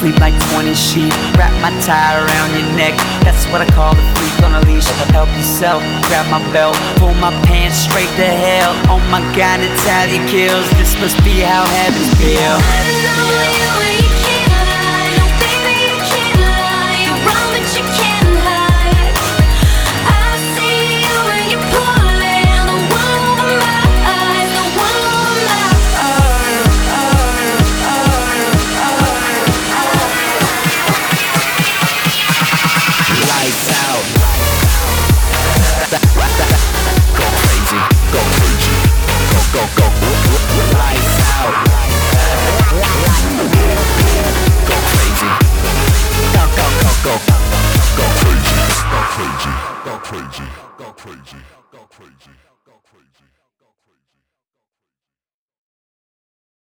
sleep like 20 sheep. Wrap my tie around your neck, that's what I call a freak on a leash. Help yourself, grab my belt, pull my pants straight to hell. Oh my God, Natalia kills. This must be how heavens feel. Go crazy, go crazy, go crazy.